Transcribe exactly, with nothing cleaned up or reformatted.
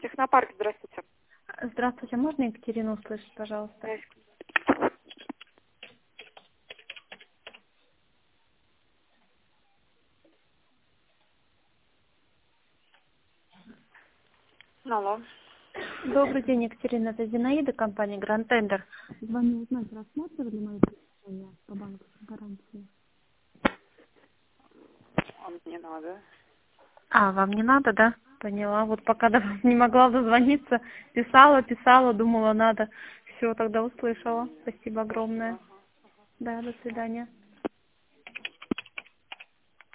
Технопарк, здравствуйте. Здравствуйте, можно Екатерину услышать, пожалуйста? Алло. Добрый день, Екатерина, это Зинаида, компания Grand Tender. Звоню узнать, рассматривали мои предложения по банковской гарантии? А мне надо. А, вам не надо, да? Поняла. Вот пока до вас не могла дозвониться, писала, писала, думала, надо. Все, тогда услышала. Спасибо огромное. Да, до свидания.